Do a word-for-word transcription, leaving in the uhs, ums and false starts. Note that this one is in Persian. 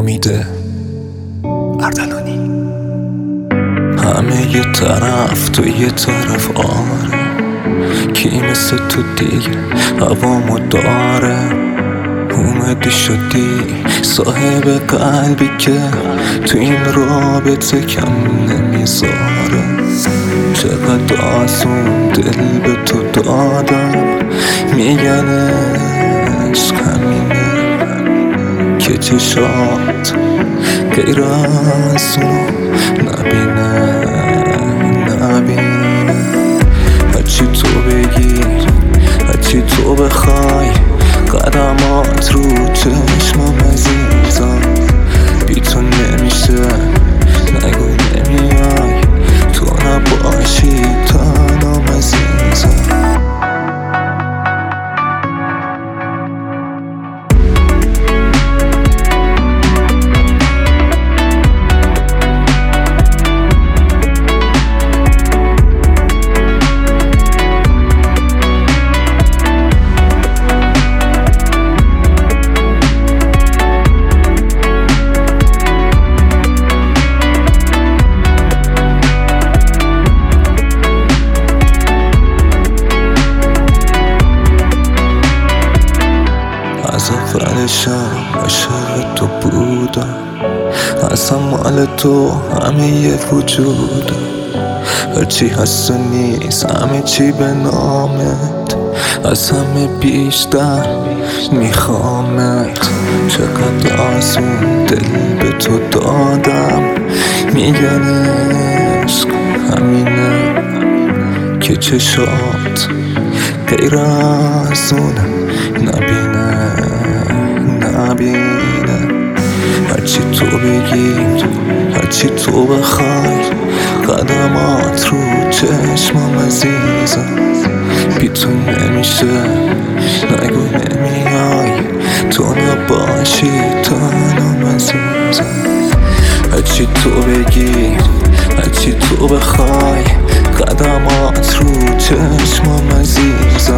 امید اردلانی. همه یه طرف تو یه طرف آره، کی مثل تو دیگه هوامو داره. اومدی شدی صاحب قلبی که تو این رابطه کم نمیذاره. چقدر آسون دل به تو دادم، میگن عشق همینه که چشات غیر از اونو نبینه نبینه. هرچی تو بگی هرچی تو بخوای، قدمات رو چشمم عزیزم. بی تو نمیشه نگو نمیای، تو نباشی تنم عزیزم. از اولشم عاشق تو بودم، اصلا مال تو همه یه وجودم. هرچی هست و نیست همه چی به نامت، از همه بیشتر میخوامت. چقدر آسون دل به تو دادم، میگن عشق همینه که چشات غیر از اونه نبینه نبینه. هرچی تو بگی هرچی تو بخوای، قدمات رو چشمم عزیزم. بی تو نمیشه نگو نمیای، تو نباشی تنم عزیزم. هرچی تو بگی هرچی تو بخوای، قدمات رو چشمم عزیزم.